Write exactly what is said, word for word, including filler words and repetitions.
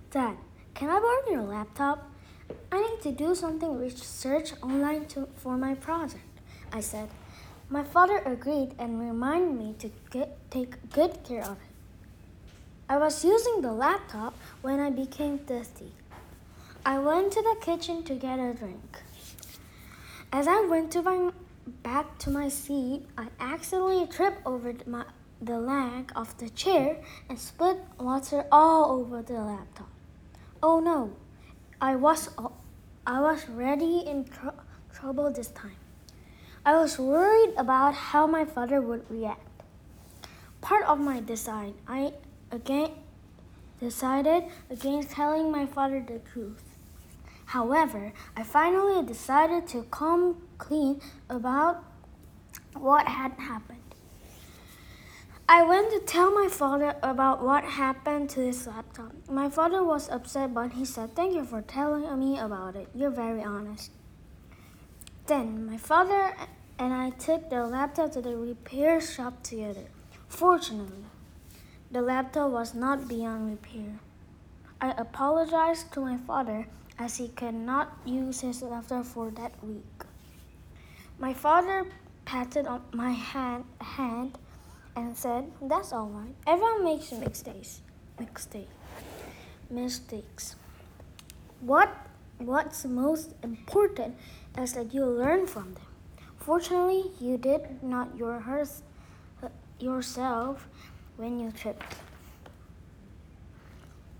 Dad, can I borrow your laptop? I need to do something research online to, for my project, I said. My father agreed and reminded me to get, take good care of it. I was using the laptop when I became thirsty. I went to the kitchen to get a drink. As I went to my, back to my seat, I accidentally tripped over my, the leg of the chair and spilled water all over the laptop. Oh no, I was, I was really in tr- trouble this time. I was worried about how my father would react. Part of my design, I again decided against telling my father the truth. However, I finally decided to come clean about what had happened. I went to tell my father about what happened to his laptop. My father was upset, but he said, "Thank you for telling me about it. You're very honest." Then my father and I took the laptop to the repair shop together. Fortunately, the laptop was not beyond repair. I apologized to my father as he could not use his laptop for that week. My father patted on my hand, hand and said, "That's all right. Everyone makes mistakes. Mistakes. Mistakes. What what's most important is that you learn from them. Fortunately, you did not your hurt yourself when you tripped."